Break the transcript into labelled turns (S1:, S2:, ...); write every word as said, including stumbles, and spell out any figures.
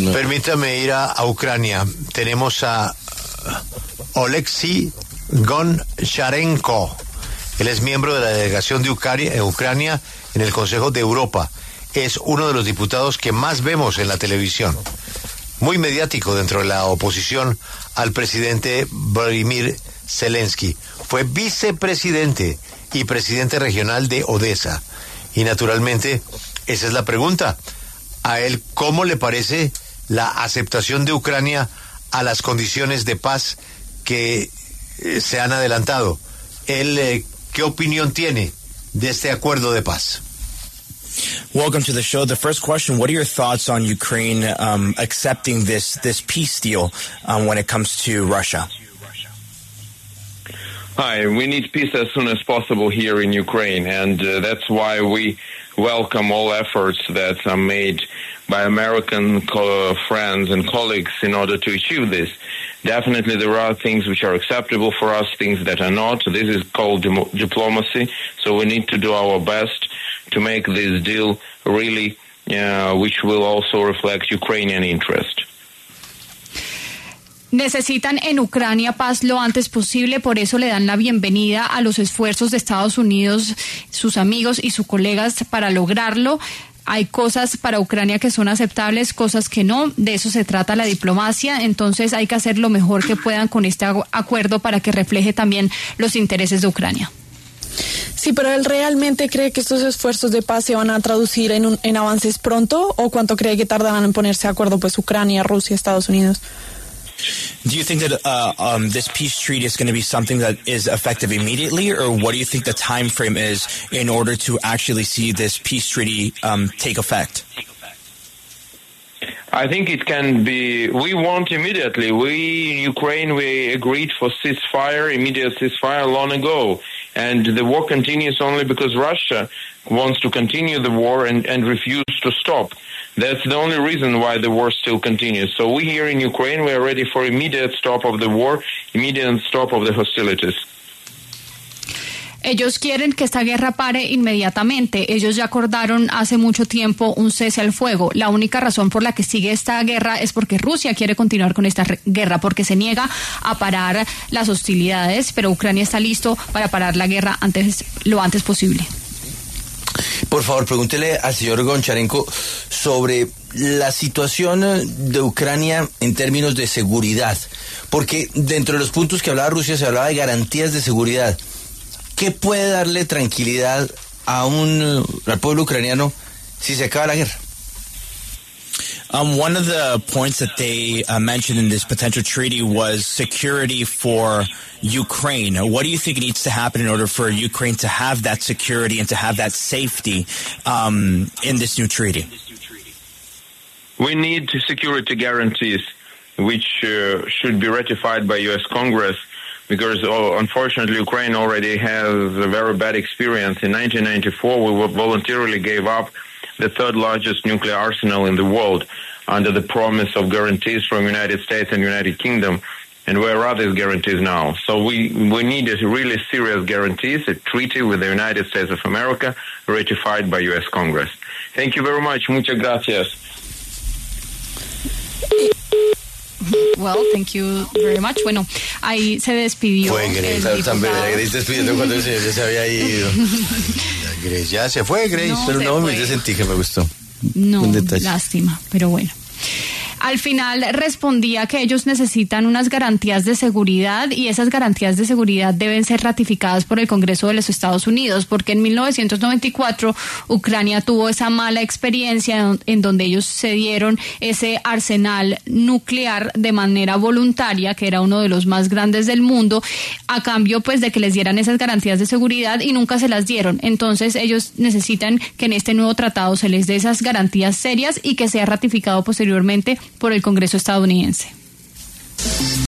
S1: No.
S2: Permítame ir a, a Ucrania. Tenemos a Oleksiy Goncharenko. Él es miembro de la delegación de Ucrania, Ucrania en el Consejo de Europa. Es uno de los diputados que más vemos en la televisión. Muy mediático dentro de la oposición al presidente Volodymyr Zelensky. Fue vicepresidente y presidente regional de Odessa. Y naturalmente, esa es la pregunta. A él, ¿cómo le parece la aceptación de Ucrania a las condiciones de paz que eh, se han adelantado? Él, eh, ¿qué opinión tiene de este acuerdo de paz?
S3: Welcome to the show. The first question, what are your thoughts on Ukraine um, accepting this this peace deal um, when it comes to Russia?
S4: Hi, we need peace as soon as possible here in Ukraine, and uh, that's why we welcome all efforts that are made by American co- friends and colleagues in order to achieve this. Definitely there are things which are acceptable for us, things that are not. This is called dem- diplomacy, so we need to do our best to make this deal really, uh, which will also reflect Ukrainian interest.
S5: Necesitan en Ucrania paz lo antes posible, por eso le dan la bienvenida a los esfuerzos de Estados Unidos, sus amigos y sus colegas para lograrlo. Hay cosas para Ucrania que son aceptables, cosas que no. De eso se trata la diplomacia. Entonces hay que hacer lo mejor que puedan con este acuerdo para que refleje también los intereses de Ucrania.
S6: Sí, pero ¿él realmente cree que estos esfuerzos de paz se van a traducir en, un, en avances pronto? ¿O cuánto cree que tardarán en ponerse de acuerdo pues Ucrania, Rusia, Estados Unidos?
S3: Do you think that uh, um, this peace treaty is going to be something that is effective immediately, or what do you think the time frame is in order to actually see this peace treaty um, take effect?
S4: I think it can be, we want immediately. We, in Ukraine, we agreed for ceasefire, immediate ceasefire long ago. And the war continues only because Russia wants to continue the war and, and refuse to stop. That's the only reason why the war still continues. So we here in Ukraine, we are ready for immediate stop of the war, immediate stop of the hostilities.
S5: Ellos quieren que esta guerra pare inmediatamente. Ellos ya acordaron hace mucho tiempo un cese al fuego. La única razón por la que sigue esta guerra es porque Rusia quiere continuar con esta guerra, porque se niega a parar las hostilidades, pero Ucrania está listo para parar la guerra antes, lo antes posible.
S1: Por favor, pregúntele al señor Goncharenko sobre la situación de Ucrania en términos de seguridad, porque dentro de los puntos que hablaba Rusia se hablaba de garantías de seguridad. ¿Qué puede darle tranquilidad a un al pueblo ucraniano si se acaba la guerra?
S3: Um, one of the points that they uh, mentioned in this potential treaty was security for Ukraine. What do you think needs to happen in order for Ukraine to have that security and to have that safety um, in this new treaty?
S4: We need security guarantees, which uh, should be ratified by U S Congress, because oh, unfortunately Ukraine already has a very bad experience. In nineteen ninety-four, we voluntarily gave up the third largest nuclear arsenal in the world under the promise of guarantees from United States and United Kingdom. And where are these guarantees now? So we, we need a really serious guarantees, a treaty with the United States of America ratified by U S Congress. Thank you very much. Muchas gracias.
S5: Well, thank you very much. Bueno, ahí se despidió.
S2: Fue Grace, también Grace despidiendo cuando el señor ya se había ido. Grace, ya se fue Grace,
S5: no,
S2: pero no,
S5: fue.
S2: me sentí que me gustó.
S5: No, lástima, pero bueno. Al final respondía que ellos necesitan unas garantías de seguridad y esas garantías de seguridad deben ser ratificadas por el Congreso de los Estados Unidos, porque en mil novecientos noventa y cuatro Ucrania tuvo esa mala experiencia en donde ellos cedieron ese arsenal nuclear de manera voluntaria, que era uno de los más grandes del mundo, a cambio pues de que les dieran esas garantías de seguridad y nunca se las dieron. Entonces ellos necesitan que en este nuevo tratado se les dé esas garantías serias y que sea ratificado posteriormente por el Congreso estadounidense.